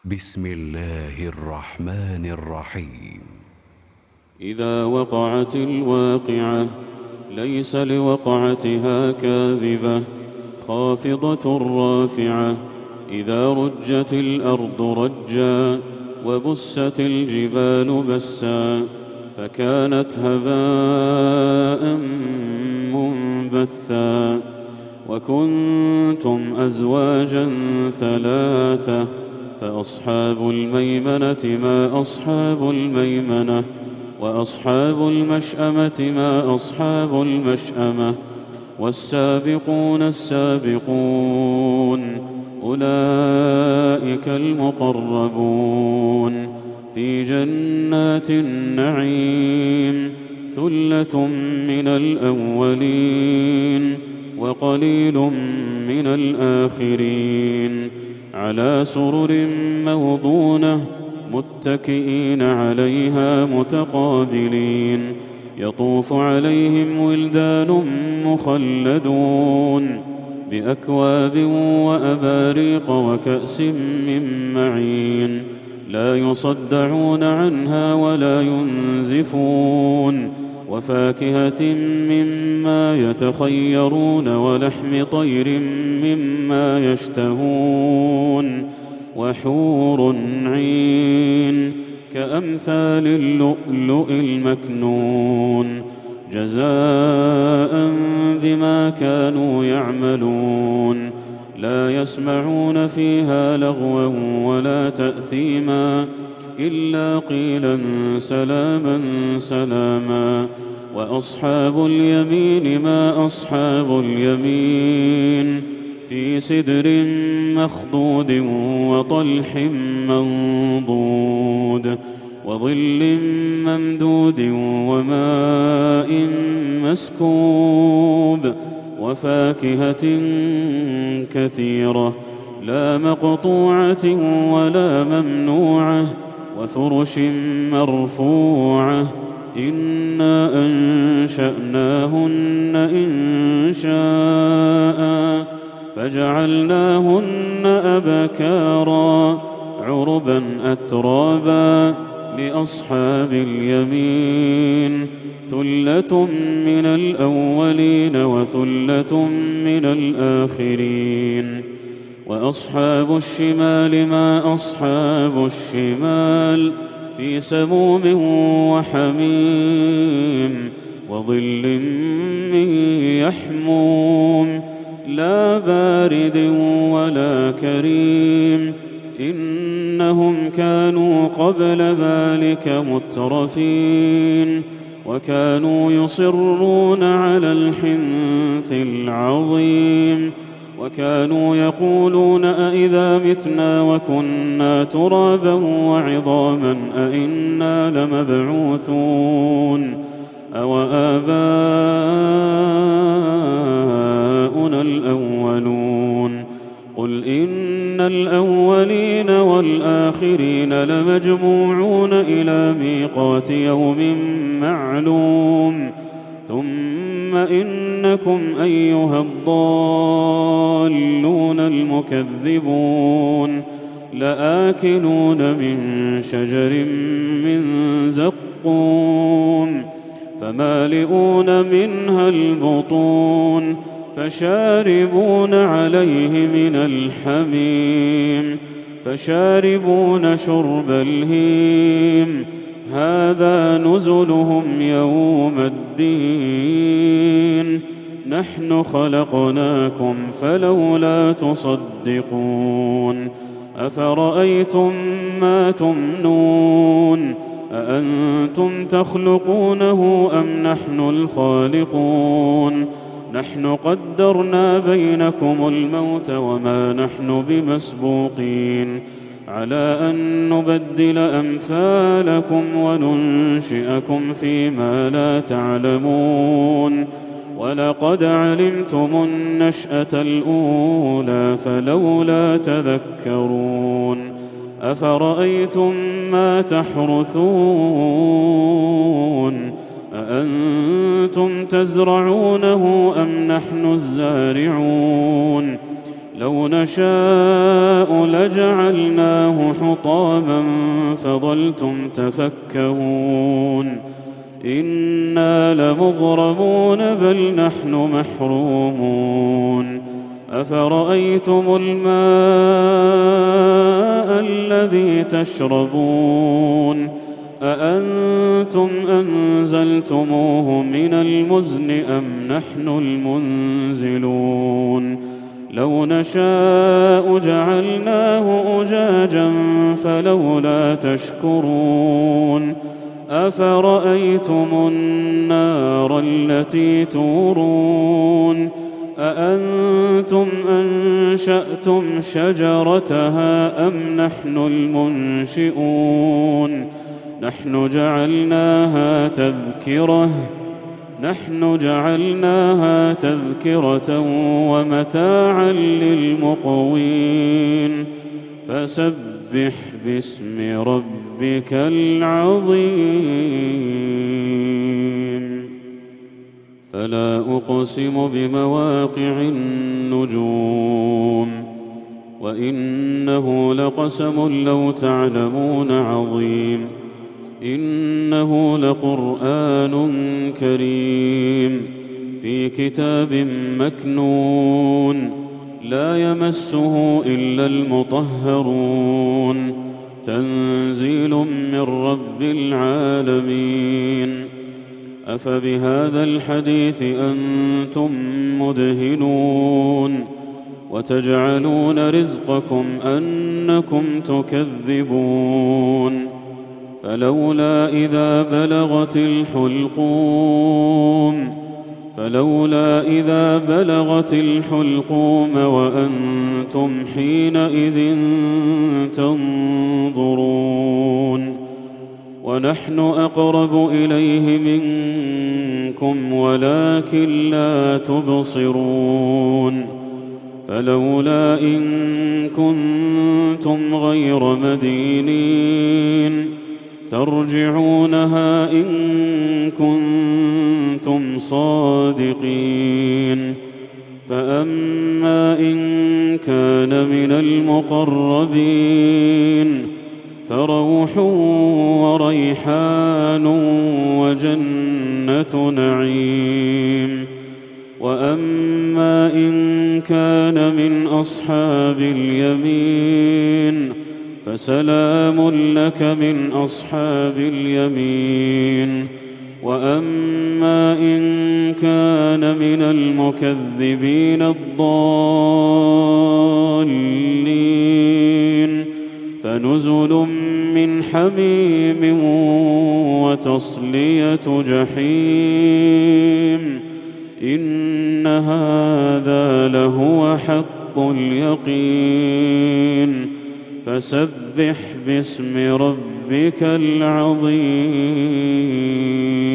بسم الله الرحمن الرحيم. إذا وقعت الواقعة ليس لوقعتها كاذبة خافضة رافعة. إذا رجت الأرض رجا وبست الجبال بسا فكانت هباء منبثا. وكنتم أزواجا ثلاثة فأصحاب الميمنة ما أصحاب الميمنة وأصحاب المشأمة ما أصحاب المشأمة. والسابقون السابقون أولئك المقربون في جنات النعيم ثلة من الأولين وقليل من الآخرين على سرر موضونة متكئين عليها متقابلين. يطوف عليهم ولدان مخلدون بأكواب وأباريق وكأس من معين لا يصدعون عنها ولا ينزفون. وفاكهة مما يتخيرون ولحم طير مما يشتهون. وحور عين كأمثال اللؤلؤ المكنون جزاء بما كانوا يعملون. لا يسمعون فيها لغوا ولا تأثيما إلا قيلا سلاما سلاما. وأصحاب اليمين ما أصحاب اليمين في سدر مخضود وطلح منضود وظل ممدود وماء مسكوب وفاكهة كثيرة لا مقطوعة ولا ممنوعة وفرش مرفوعة. إنا أنشأناهن إنشاء فجعلناهن أبكارا عربا أترابا لأصحاب اليمين ثلة من الأولين وثلة من الآخرين. وأصحاب الشمال ما أصحاب الشمال في سموم وحميم وظل من يحموم لا بارد ولا كريم. إنهم كانوا قبل ذلك مترفين وكانوا يصرون على الحنث العظيم وكانوا يقولون أئذا متنا وكنا ترابا وعظاما أئنا لمبعوثون أو آباؤنا الأولون. قل إن الأولين والآخرين لمجموعون إلى ميقات يوم معلوم. ثم إنكم أيها الضالون المكذبون لآكلون من شجر من زقوم فمالئون منها البطون فشاربون عليه من الحميم فشاربون شرب الهيم. هذا نزلهم يوم الدين نحن خلقناكم فلولا تصدقون. أفرأيتم ما تمنون أأنتم تخلقونه أم نحن الخالقون. نحن قدرنا بينكم الموت وما نحن بمسبوقين على أن نبدل أمثالكم وننشئكم فيما لا تعلمون. ولقد علمتم النشأة الأولى فلولا تذكرون. أفرأيتم ما تحرثون أأنتم تزرعونه أم نحن الزارعون. لو نشاء لجعلناه حطاما فظلتم تفكهون إنا لمغرمون بل نحن محرومون أفرأيتم الماء الذي تشربون أأنتم أنزلتموه من المزن أم نحن المنزلون لو نشاء جعلناه أجاجا فلولا تشكرون أفرأيتم النار التي تورون أأنتم أنشأتم شجرتها أم نحن المنشئون نحن جعلناها تذكرة ومتاعا للمقوين فسبح باسم ربك العظيم فلا أقسم بمواقع النجوم وإنه لقسم لو تعلمون عظيم إنه لقرآن كريم في كتاب مكنون لا يمسه إلا المطهرون تنزيل من رب العالمين أفبهذا الحديث أنتم مدهنون وتجعلون رزقكم أنكم تكذبون فلولا إذا بلغت الحلقوم وأنتم حينئذ تنظرون ونحن أقرب إليه منكم ولكن لا تبصرون فلولا إن كنتم غير مدينين ترجعونها إن كنتم صادقين فأما إن كان من المقربين فروح وريحان وجنة نعيم وأما إن كان من أصحاب اليمين فسلام لك من أصحاب اليمين وأما إن كان من المكذبين الضالين فنزل من حميم وتصلية جحيم إن هذا لهو حق اليقين فسبح باسم ربك العظيم